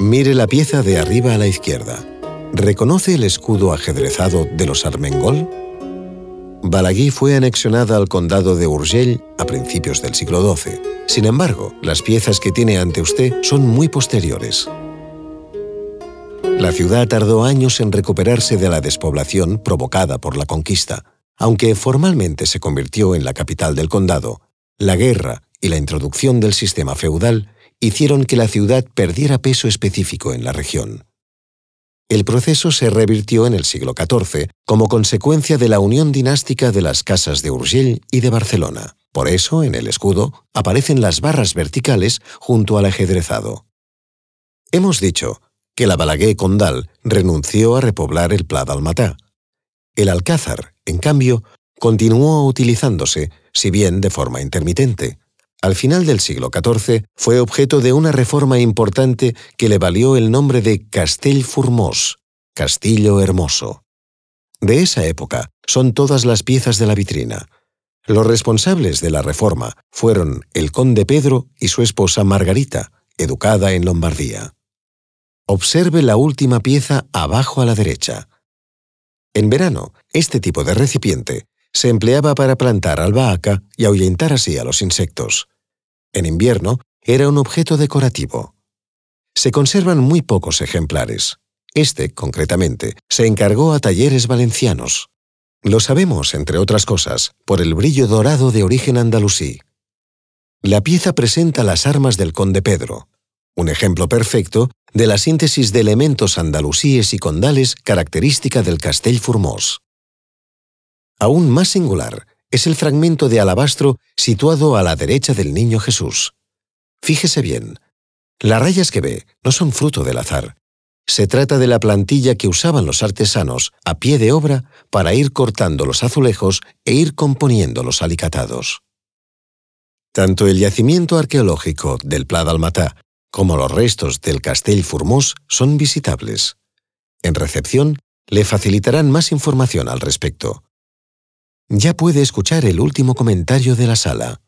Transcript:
Mire la pieza de arriba a la izquierda. ¿Reconoce el escudo ajedrezado de los Armengol? Balaguer fue anexionada al condado de Urgell a principios del siglo XII. Sin embargo, las piezas que tiene ante usted son muy posteriores. La ciudad tardó años en recuperarse de la despoblación provocada por la conquista. Aunque formalmente se convirtió en la capital del condado, la guerra y la introducción del sistema feudal hicieron que la ciudad perdiera peso específico en la región. El proceso se revirtió en el siglo XIV como consecuencia de la unión dinástica de las casas de Urgell y de Barcelona. Por eso, en el escudo, aparecen las barras verticales junto al ajedrezado. Hemos dicho que la Balaguer condal renunció a repoblar el Pla d'Almatà. El Alcázar, en cambio, continuó utilizándose, si bien de forma intermitente. Al final del siglo XIV fue objeto de una reforma importante que le valió el nombre de Castell Formós, Castillo Hermoso. De esa época son todas las piezas de la vitrina. Los responsables de la reforma fueron el conde Pedro y su esposa Margarita, educada en Lombardía. Observe la última pieza abajo a la derecha. En verano, este tipo de recipiente se empleaba para plantar albahaca y ahuyentar así a los insectos. En invierno, era un objeto decorativo. Se conservan muy pocos ejemplares. Este, concretamente, se encargó a talleres valencianos. Lo sabemos, entre otras cosas, por el brillo dorado de origen andalusí. La pieza presenta las armas del conde Pedro, un ejemplo perfecto de la síntesis de elementos andalusíes y condales característica del Castell Formós. Aún más singular es el fragmento de alabastro situado a la derecha del Niño Jesús. Fíjese bien, las rayas que ve no son fruto del azar. Se trata de la plantilla que usaban los artesanos a pie de obra para ir cortando los azulejos e ir componiendo los alicatados. Tanto el yacimiento arqueológico del Pla d'Almatà como los restos del Castell Formós son visitables. En recepción, le facilitarán más información al respecto. Ya puede escuchar el último comentario de la sala.